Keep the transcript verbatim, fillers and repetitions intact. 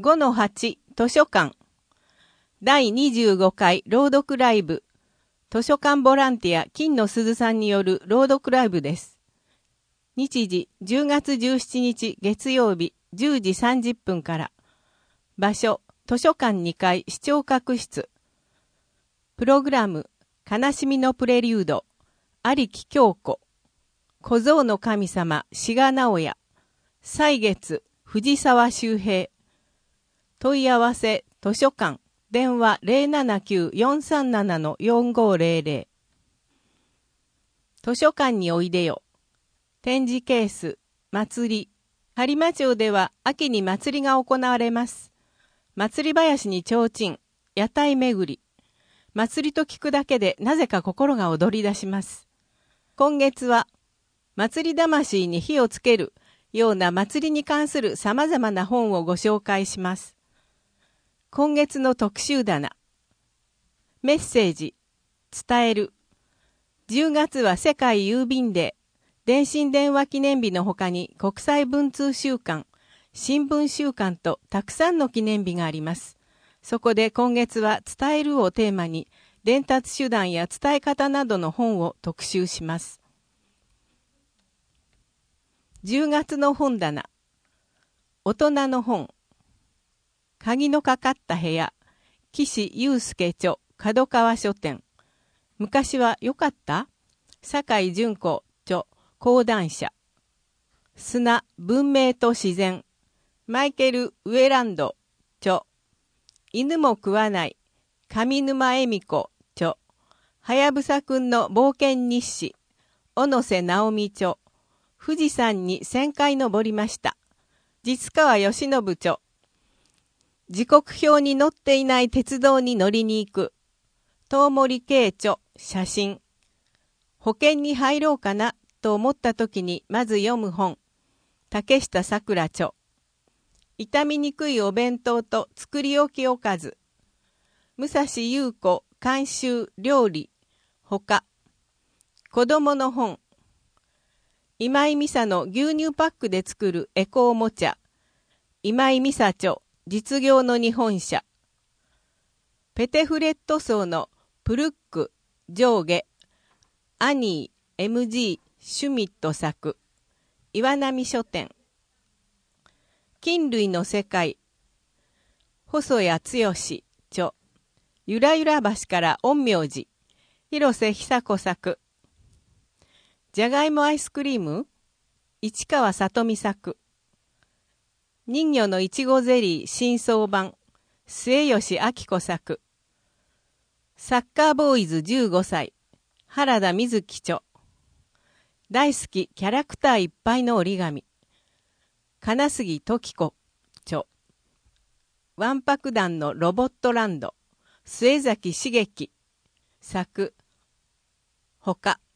ごのはち 図書館だいにじゅうごかい朗読ライブ図書館ボランティア金の鈴さんによる朗読ライブです。日時じゅうがつじゅうしちにち月曜日じゅうじさんじゅっぷんから。場所図書館にかい視聴覚室。プログラム悲しみのプレリュード有木京子小僧の神様志賀直哉歳月藤沢周平。問い合わせ図書館電話 ゼロななきゅう よんさんなな よんごゼロゼロ。図書館においでよ。展示ケース祭り。播磨町では秋に祭りが行われます。祭り林に提灯、屋台巡り。祭りと聞くだけでなぜか心が躍り出します。今月は祭り魂に火をつけるような祭りに関する様々な本をご紹介します。今月の特集棚。メッセージ。伝える。じゅうがつは世界郵便デー。電信電話記念日の他に国際文通週間、新聞週間とたくさんの記念日があります。そこで今月は伝えるをテーマに伝達手段や伝え方などの本を特集します。じゅうがつの本棚。大人の本。鍵のかかった部屋。岸祐介著角川書店。昔はよかった？酒井純子著講談社。砂、文明と自然。マイケル・ウェランド著。犬も食わない。上沼恵美子著。はやぶさくんの冒険日誌。小野瀬直美著。富士山にせんかい登りました。実川義信著。時刻表に載っていない鉄道に乗りに行く。遠森慶著。写真。保険に入ろうかなと思った時にまず読む本。竹下さくら著。傷みにくいお弁当と作り置きおかず。武蔵優子監修料理。ほか。子供の本。今井美沙の牛乳パックで作るエコおもちゃ。今井美沙著。実業の日本社。ペテフレット層のプルック上下。アニー エムジー シュミット作。岩波書店。菌類の世界。細谷剛著。ゆらゆら橋から陰陽師。広瀬久子作。じゃがいもアイスクリーム市川さとみ作。人魚のいちごゼリー新装版。末吉明子作。サッカーボーイズじゅうごさい。原田瑞希著。大好きキャラクターいっぱいの折り紙。金杉時子著。わんぱく団のロボットランド。末崎茂樹作。ほか。